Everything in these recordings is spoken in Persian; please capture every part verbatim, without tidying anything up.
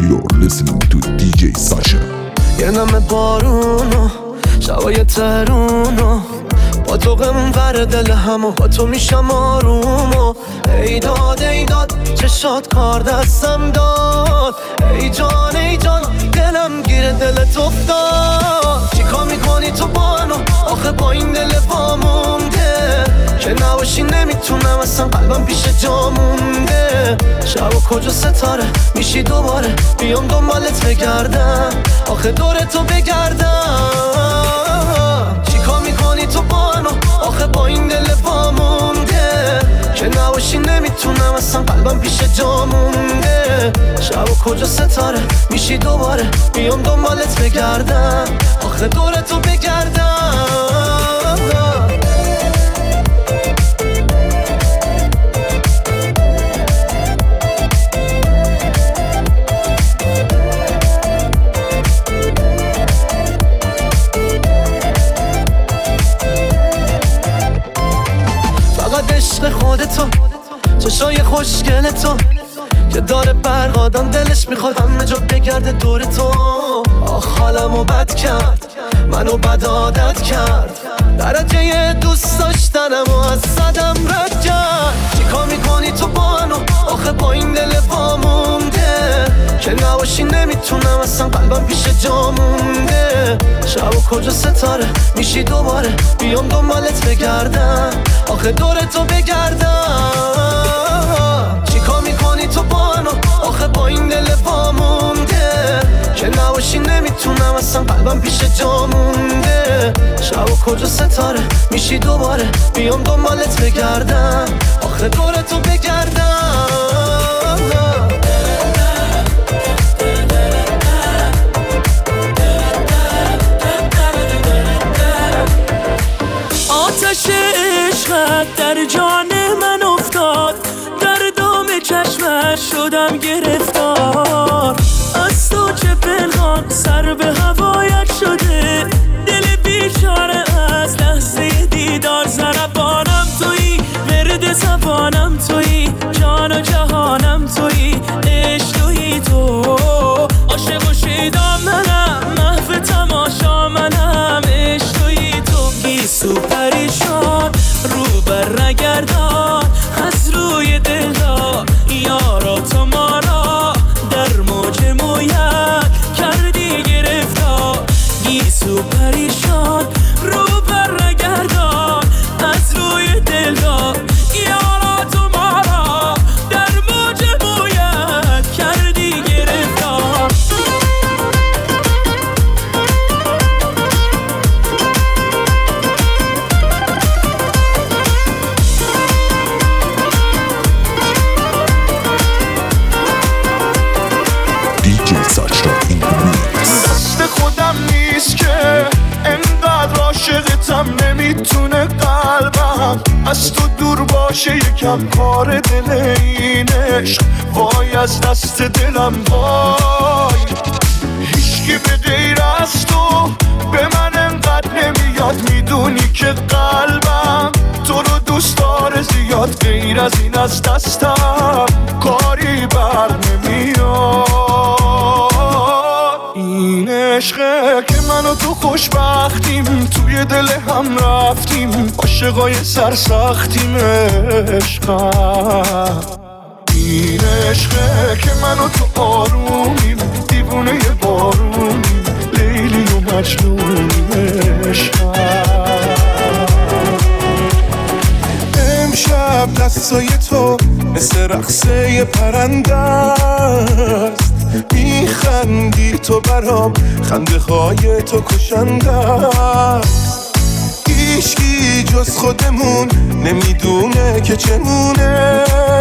You're listening to دی جی Sasha. یه نم بارونو شبای ترونو با تو غم ور دل همو با تو میشم آرومو ای داد ای داد چشات کار دستم داد ای جان ای جان دلم گیره دلت افتاد چیکار میکنی تو با منو آخه با این دل وامونده که نباشی نمیتونم اصلا قلبم پیش جا مونده شب و کجا ستاره میشی دوباره بیام دنبالت بگردم آخه دور تو بگردم چیکار میکنی تو با منو آخه با این دل وامونده که نباشی نمیتونم اصلا قلبم پیش جا مونده شب و کجا ستاره میشی دوباره بیام دنبالت بگردم آخه دور تو بگردم عشق خودتو چشای خوشگل تو که داره برقادان دلش میخواد همه جا بگرده دور تو آخ حالمو بد کرد منو بد عادت کرد درجه دوست داشتنمو از صدم رد کرد چیکار میکنی تو با منو آخه با این دل وامونده که نباشی نمیتونم اصلا قلبم پیش جا مونده شب و کجا ستاره میشی دوباره بیام دنبالت بگردم آخه دور تو بگردم چیکار میکنی تو با منو آخه با این دل وامونده که نباشی نمیتونم اصلا قلبم پیش جا مونده شب و کجا ستاره میشی دوباره بیام دنبالت بگردم آخه دور تو بگردم آتش عشقت در جان من افتاد در دام چشمش شدم گرفتار از تو چه پنهان سر به هوایت شده دل بیچاره از لحظه دیدار ضربانم تویی ورد زبانم تویی جان و جهانم تویی عشق تویی تو عاشق و شیدا منم محو تماشا منم عشق تویی تو گیسو پریشان رو بر نگردان از روی دلها یارا تو ما را در موج مویت کردی گرفتار گیسو پریشان رو بر نگردان از روی دلها یارا تو ما را در موج مویت کردی گرفتار دی جی Sasha in the mix. دست خودم نیست که انقدر عاشقتم نمیتونه قلبم از تو دور باشه یکم کار دل این عشق وای از دست دلم وای هیچکی به غیر از تو به من انقدر نمیاد میدونی که قلبم تو رو دوست داره زیاد غیر از این از دستم کاری بر نمیاد این عشقه که من و تو خوشبختیم توی دل هم رفتیم عاشقای سرسختیم عشقم این عشقه که من و تو آرومیم دیوونه بارونیم لیلی و مجنونیم عشقم امشب دستای تو مثل رقصه پرنده است میخندی تو برام خنده های تو کشنده است هیچکی جز خودمون نمیدونه که چمونه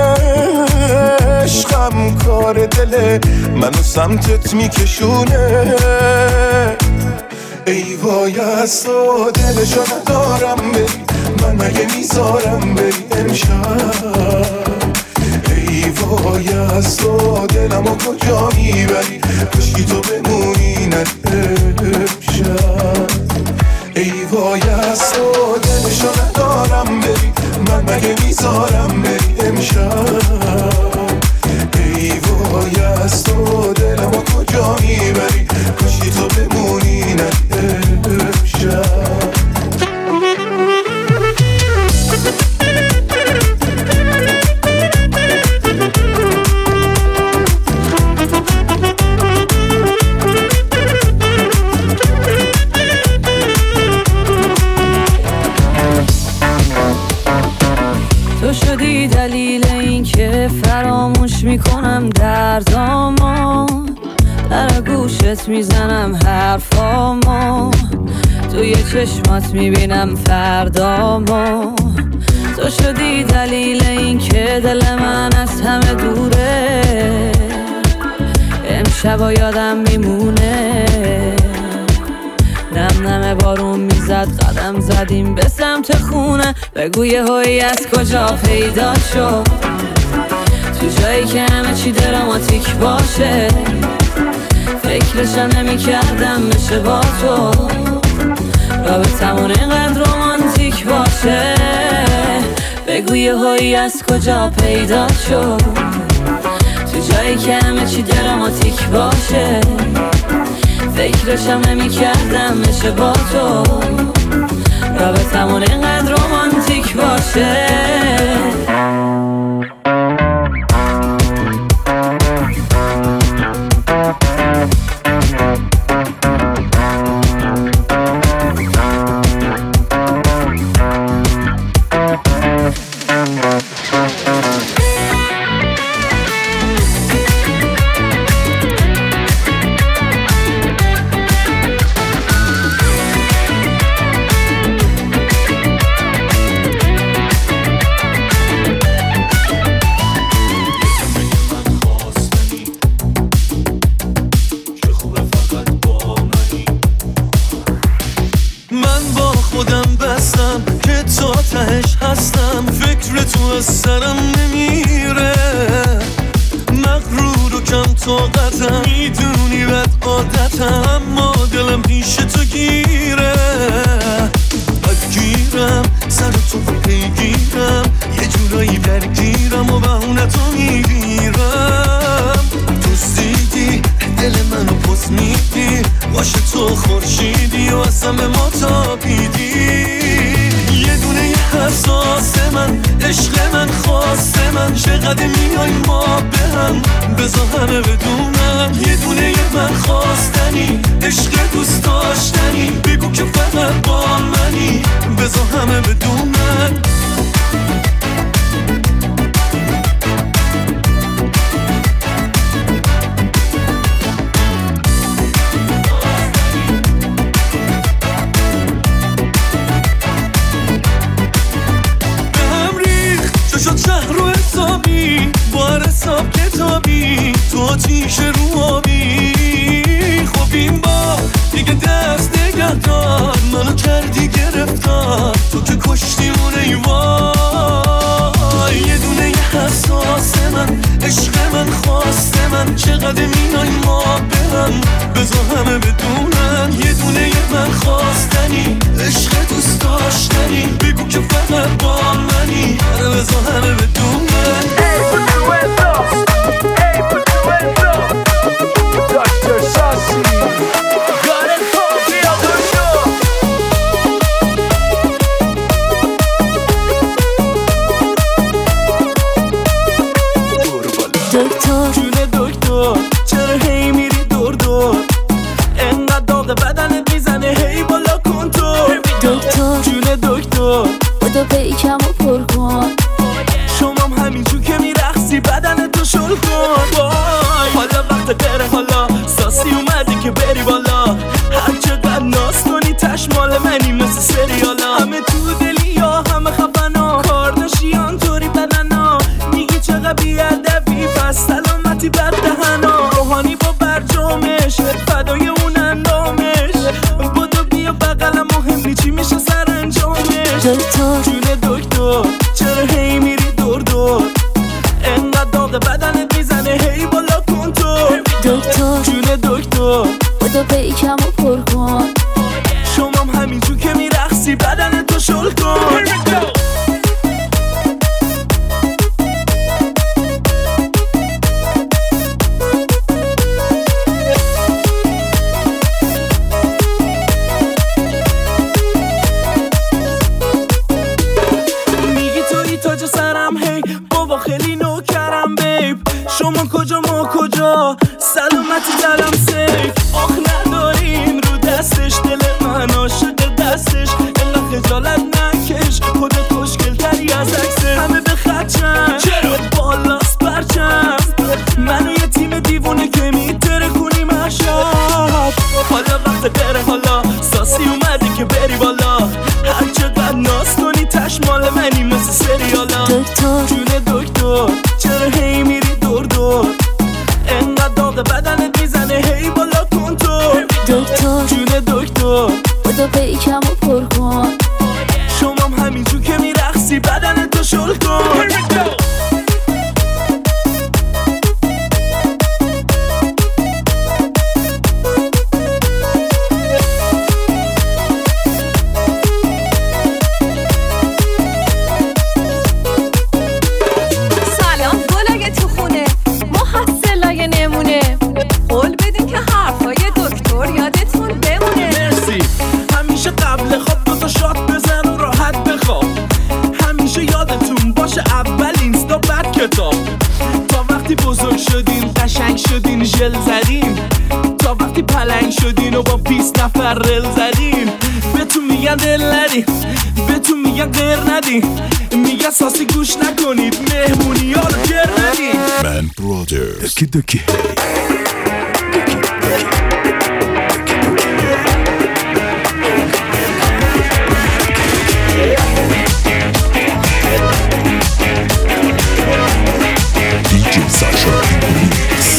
عشقم کار دل منو سمتت میکشونه ای وای از تو دلشو ندارم بری من مگه میذارم بری امشب ای وای از تو دلمو کجا میبری کشکی تو بمونی نه امشب ای وای از تو دلشو ندارم بری من مگه میذارم بری امشب ای وای از تو دلمو میکنم دردامو، در گوشت میزنم حرفامو، توی چشمات میبینم فردامو. تو شدی دلیل این که دل من از همه دوره، امشبا یادم میمونه. نم نم بارون میزد، قدم زدیم به سمت خونه. بگو یه هایی از کجا پیدا شد، تو جایی که همه چی دراماتیک باشه. فکرشم نمی کردم بشه با تو، رابطمون اینقدر رومانتیک باشه. بگو یه هایی از کجا پیدا شد، تو جایی که همه چی دراماتیک باشه. فکرشم نمی کردم بشه با تو، رابطمون اینقدر رومانتیک باشه. خودت خوشگل تری از عکسه، همه به خدشم چرا بالاست برچم بزرگ شدین قشنگ شدین ژل زدین تا وقتی پلنگ شدین و با بیست نفر رل زدین بهتون میگن دل ندین بهتون میگن غیر ندین میگن ساسی گوش نکنید مهمونی ها رو گر ندین من برادرز دکی دکی دیجی ساشا میکس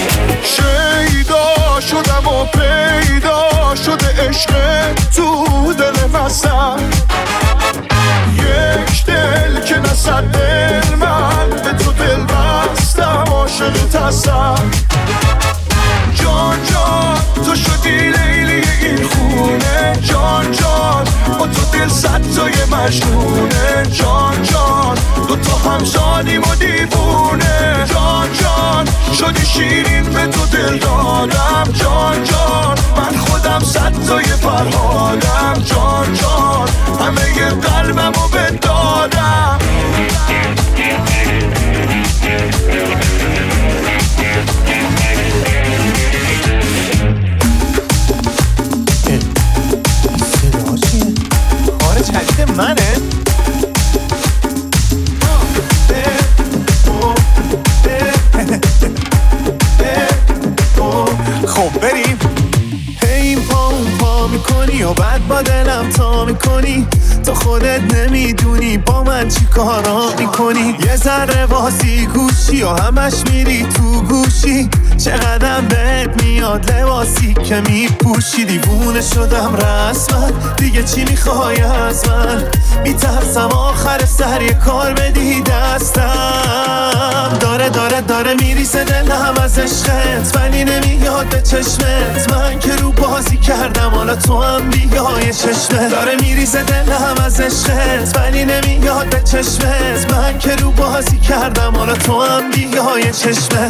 شیدا شدم و پیدا شده عشق تو دل وسط یک دل که نصد دل من به تو دل بستم عاشق تصم جان جان تو شدی لیلی این خونه جان جان با تو دل صد تای مجنونه جان جان دو تا همزادیم و دیوونه جان جان شدی شیرین به تو دل دادم جان جان من خودم صد تای فرهادم جان جان همه ی قلبم رو بدادم کار جدید منه؟ خب بریم هی پا پا میکنی و بعد با دلم تا میکنی تو خودت نمیدونی با من چی کارا میکنی یه ذره بازی گوشی و همش میری تو گوشی چقدر بهت میاد لباسی که میپوشی دیوونه شدم رسما دیگه چی میخوای از من میترسم آخر سر یه کار بدی دستم داره داره داره میریزه دلم از عشقت ولی نمیاد به چشمت من که رو بازی کردم حالا تو هم بیای چشمت داره میریزه دلم از عشقت ولی نمیاد به چشمت من که رو بازی کردم حالا تو هم بیای چشمت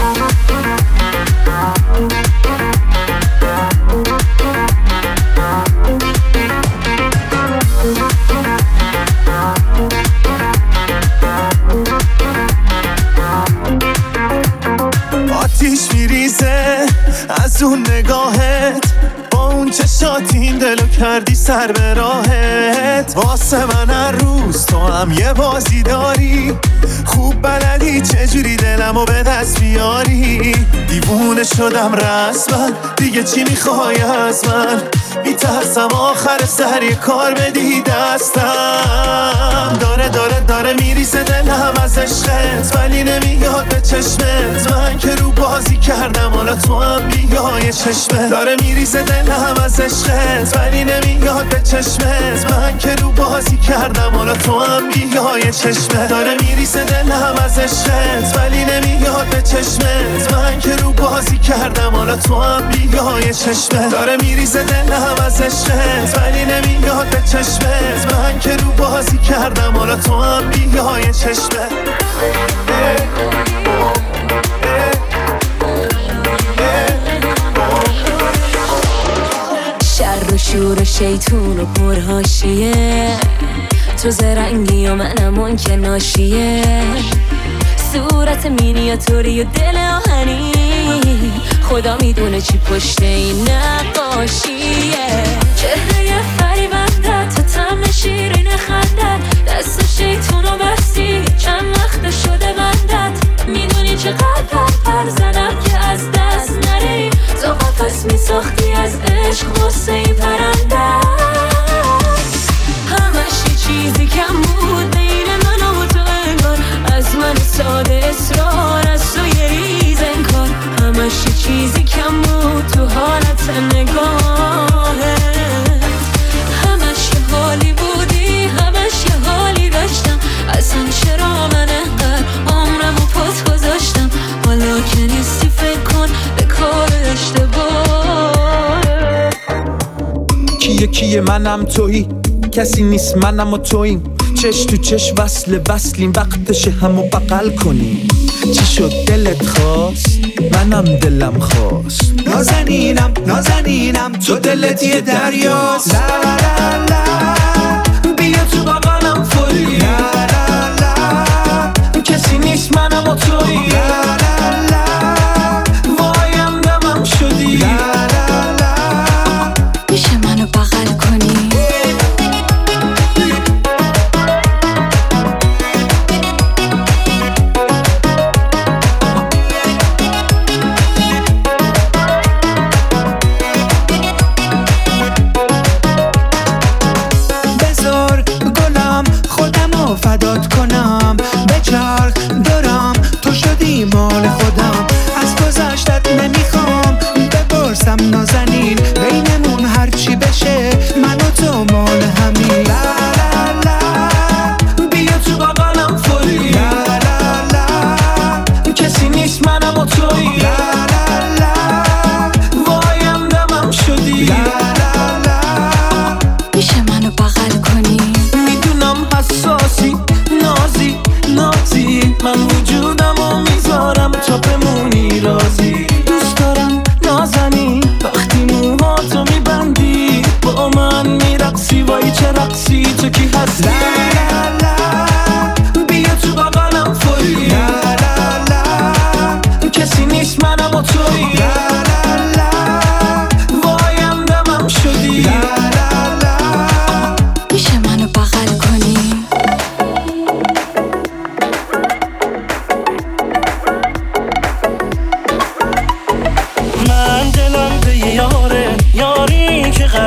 آتیش میریزه از اون نگاهت با اون چشات این دلو کردی سر به راهت واسه من هر روز تو هم یه بازی داری خوب بلدی چجوری دلمو به دست بیاری دیوونه شدم رسما دیگه چی میخوای از من میترسم آخر سر یه کار بدی دستم داره داره داره میریزه دلم از عشقت ولی نمیاد به چشمت من که رو بازی کردم حالا تو هم بیای چشمت داره میریزه دلم از عشقت ولی نمیاد به چشمت من که رو بازی کردم حالا تو هم بیای چشمت داره میریزه دلم از عشقت ولی نمیاد به چشمت من که رو بازی کردم حالا تو هم بیای چشمت داره میریزه دلم از عشقت ولی نمیاد به چشمت من که رو بازی کردم حالا تو هم بیای چشمت شر و شور و شیطون و پرهاشیه تو زرنگی و منم اون که ناشیه صورت مینیاتوری و دل آهنی خدا میدونه چی پشت این نقاشیه چهره فریبنده تو طعم شیرین خنده دست شیطون و بستی چند وقت شده بندت میدونی چقدر پر زدم که از دست نری تو قفس میساختی از عشق غصه پرنده همش یه چیزی کم بود بین من و تو انگار از من ساده اصرار از تو یه ریز انکار همش یه چیزی کم بود تو حالت نگاهه همش یه حالی بودی همش یه حالی داشتم اصلا چرا من انقدر عمرمو پات گذاشتم حالا که نیستی فکر کن به کار اشتباه کیه کیه منم تویی کسی نیست منم و توییم چش تو چش وصل وصلیم وقتشه همو بغل کنیم چی شد دلت خواست منم دلم خواست نازنینم نازنینم تو دلت یه دریاست لا لا لا بیا تو بغلم فوری لا لا لا کسی نیست منم و توییم لا لا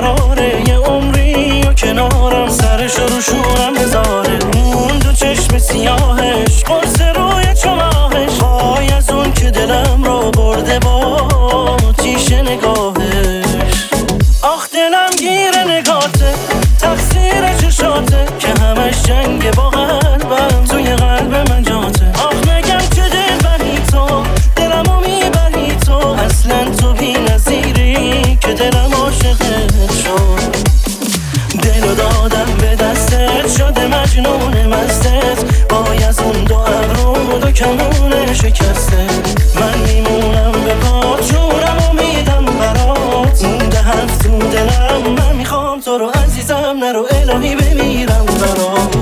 بهاره یه عمری و کنارم سرش رو شورم بذاره اون دو چشم سیاهش قرص روی چماهش وای از اون که دلم رو برده با تیش نگاهش آخ دلم گیر نگاته تقصیر چشاته که همش جنگ با قلبم توی قلب من جاته آخ مگم که دل بری تو دلمو میبری تو اصلا تو بی نظیری که دلم عاشقت شد دلو دادم به دستت شده مجنون مستت وای از اون دو ابرو دو کمون شکسته من میمونم به پات جونم و میدم برات مونده هفت تو دلم من میخوام تو رو عزیزم نرو الهی بمیرم برات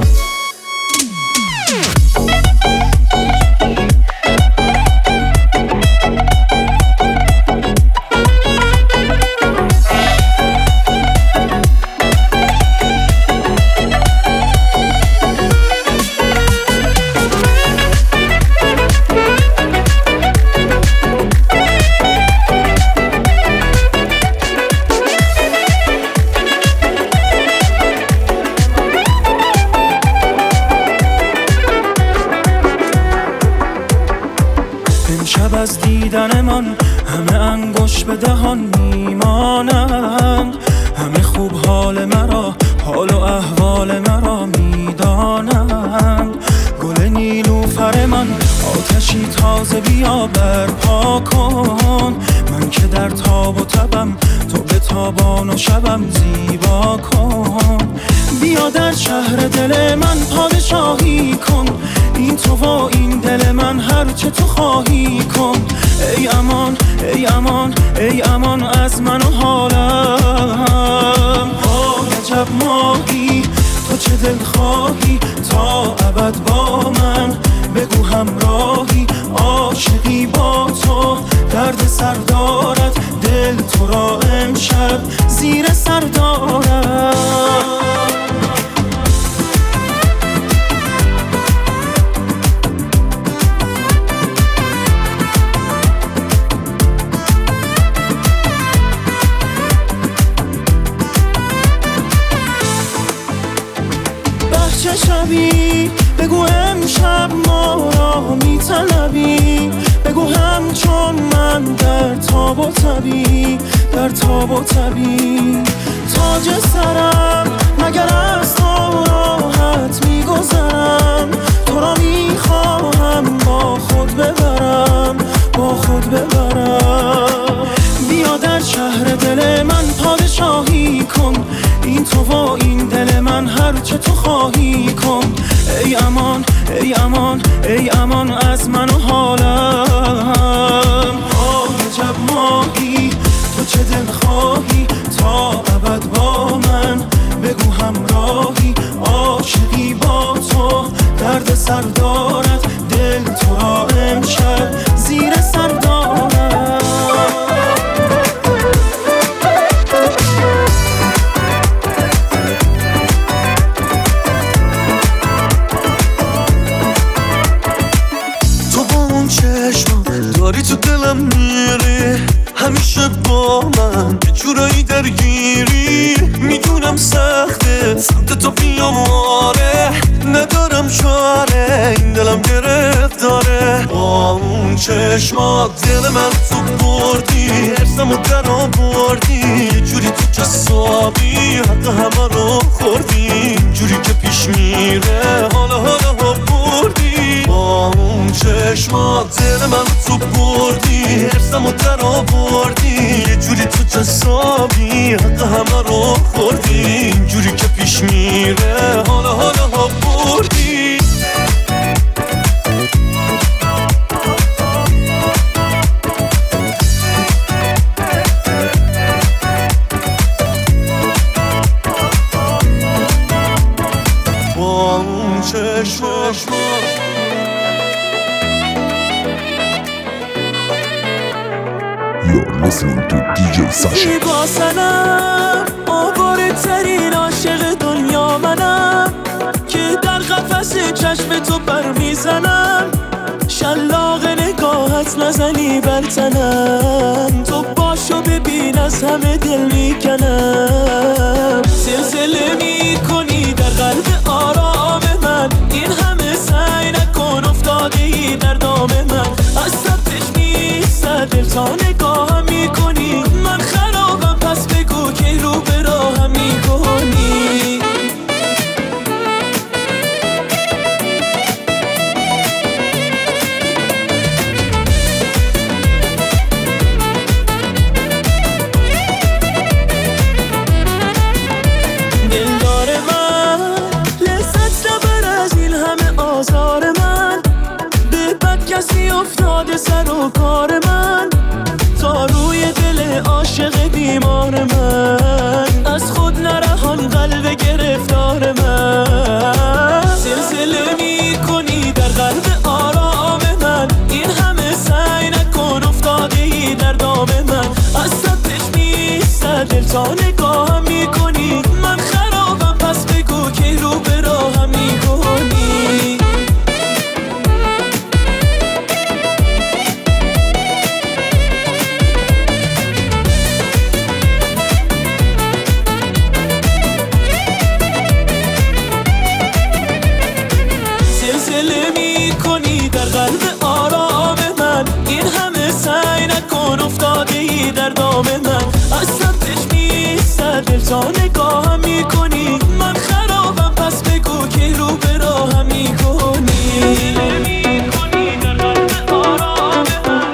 از دیدن من همه انگوش به دهان میمانند همه خوب حال مرا حال و احوال مرا میدانند گل نیلوفر من آتشی تازه بیا برپا کن من که در تاب و تبم تو به تابان و شبم زیبا کن بیا در شهر دل من پادشاهی کن این تو و این دل من هر چه تو خواهی کن ای امان ای امان ای امان از من و حالم آه عجب ماهی تو چه دل خواهی تا ابد با من بگو همراهی عاشقی با تو درد سر دارد دل تو را امشب زیر سر دارد چه شبی بگو امشب ما را میطلبی بگو همچون من در تاب و تبی در تاب و تبی تاج سرم مگر از تو راحت میگذرم تو را میخواهم با خود ببرم با خود ببرم بیا در شهر دل من پادشاهی کن این تو و این دل من هر چه تو خواهی کن ای امان ای امان ای امان از من و حالم آه عجب ماهی تو چه دل خواهی تا ابد با من بگو همراهی عاشقی با تو درد سر دارد دل تو را امشب زیر سر دارد داری تو دلم میری همیشه با من یه جورایی درگیری میدونم سخته سمت تو بیام آره ندارم چاره این دلم گرفتاره با اون چشمات دل من تو بردی ارسم و در آوردی یه جوری تو جسابی حتی همه رو خوردی جوری که پیش میره حالا حالا ها بردی با اون چشمات دل من تو بردی ارسم و در آوردی یه جوری تو جسابی حتی همه رو خوردی جوری که پیش میره حالا حالا ها بردی با اون چشمات You're listening to دی جی Sasha. با سنم آواره ترین عاشق دنیا منم که در قفس چشم تو پر میزنم شلاق نگاهت نزنی بر تنم تو باش چشاشو ببین از همه دل میکنم زلزله میکنی در قلب آرام من این همه سعی نکن افتاده ای در دام من از صدش میسته دل تا نگاهم میکنی من خرابم پس بگو که رو به راهم میکنی افتاده سر و کار من تا روی دل عاشق بیمار من از خود نرهان قلب گرفتار من زلزله میکنی در قلب آرام من این همه سعی نکن افتاده ای در دام من از صدش میسته دل تا نگاهم میکنی من خرابم پس بگو که رو به راهم میکنی در دام من از صدش میسته دل تا نگاهم میکنی من خرابم پس بگو که رو به راهم میکنی در قلب آرام من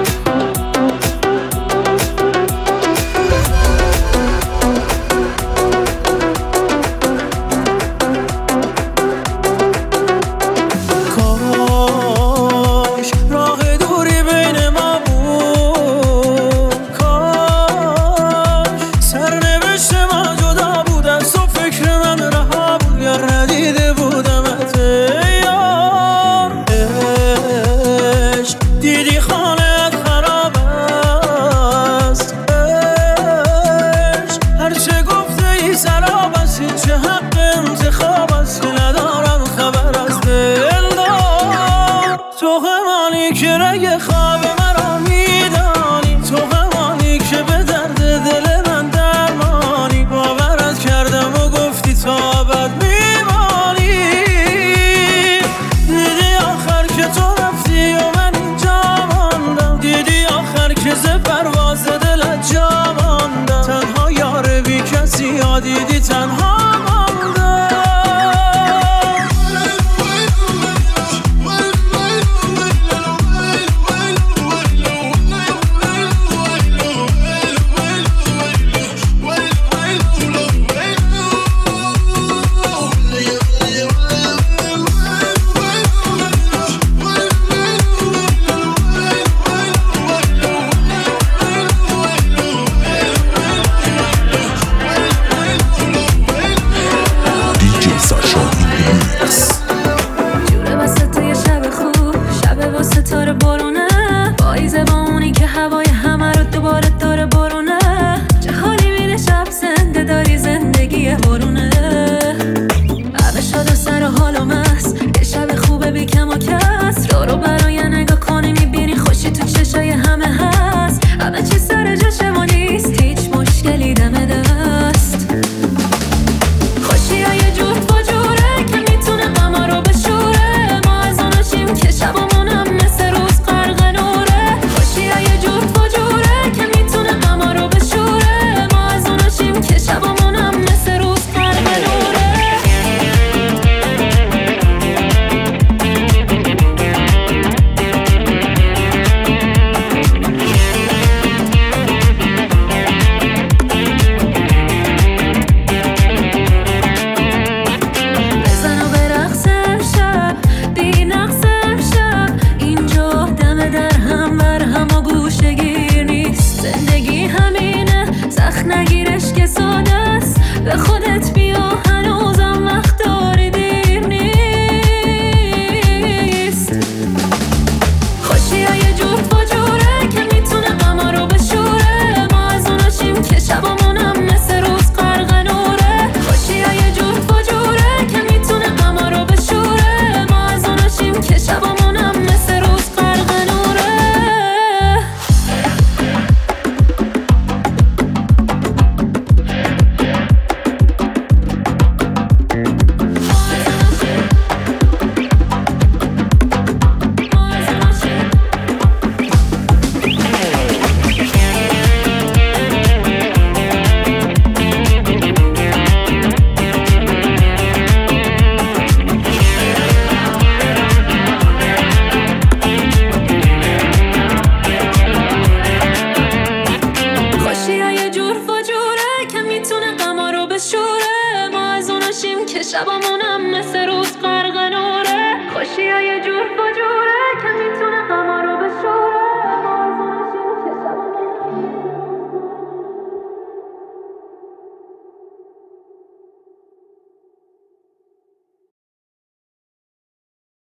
کاش راه دوری بین ما دیدی تنها جون